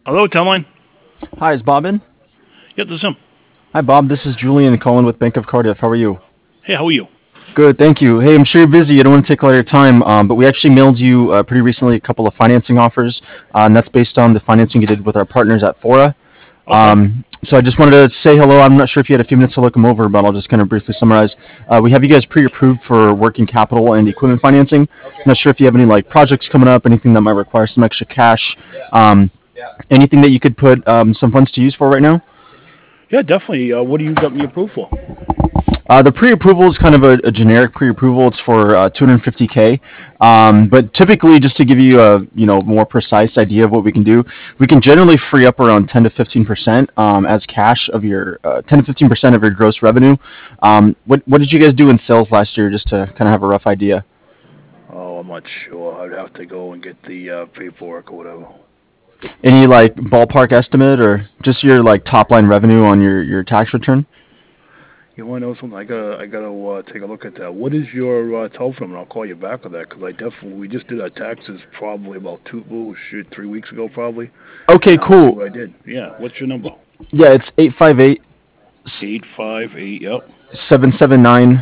Hello, Telline. Hi, is Bob in? Yep, this is him. Hi, Bob. This is Julian calling with Bank of Cardiff. How are you? Hey, how are you? Good, thank you. Hey, I'm sure you're busy. I don't want to take a lot of your time, but we actually mailed you pretty recently a couple of financing offers, and that's based on the financing you did with our partners at Fora. Okay. So I just wanted to say hello. I'm not sure if you had a few minutes to look them over, but I'll just kind of briefly summarize. We have you guys pre-approved for working capital and equipment financing. Not sure if you have any like projects coming up, anything that might require some extra cash, um, anything that you could put some funds to use for right now. Yeah, definitely. What do you got me approved for? The pre-approval is kind of a generic pre-approval. It's for 250K, but typically, just to give you a more precise idea of what we can do, we can generally free up around 10 to 15% as cash of your 10 to 15% of your gross revenue. What did you guys do in sales last year, just to kind of have a rough idea? Oh, I'm not sure. I'd have to go and get the paperwork or whatever. Any like ballpark estimate, or just your like top line revenue on your tax return? You want to know something? I gotta take a look at that. What is your telephone? And I'll call you back on that because I definitely we just did our taxes probably about 3 weeks ago probably, Okay, and I'll see cool. what I did. Yeah. What's your number? Yeah, it's 858 858. Yep. 779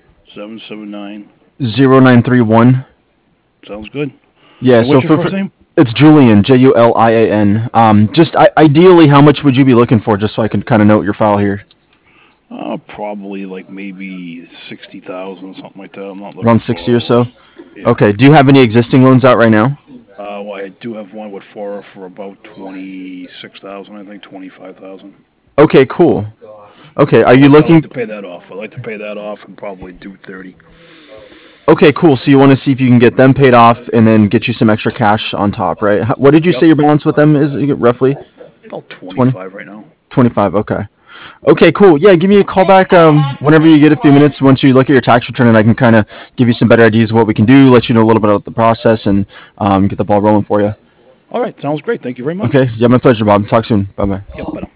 779. 0931. Sounds good. Yeah, And so what's your first name? it's Julian, Julian. Just ideally, how much would you be looking for, just so I can kind of note your file here? Probably like maybe 60,000, something like that. I'm not looking Around for 60 or a lot. so. Yeah. Okay. Do you have any existing loans out right now? Well, I do have one with four for about 26,000, I think 25,000. Okay, cool. Okay, are I you like I like looking? to pay that off. I like to pay that off and probably do 30. Okay, cool. So you want to see if you can get them paid off and then get you some extra cash on top, right? What did you say Yep, your balance with them is roughly? about 20, 25 right now. 25. Okay. Okay, cool. Yeah, give me a call back whenever you get a few minutes once you look at your tax return, and I can kind of give you some better ideas of what we can do, let you know a little bit about the process, and get the ball rolling for you. All right, sounds great. Thank you very much. Okay, yeah, my pleasure, Bob. Talk soon. Bye bye. Yep, bye now.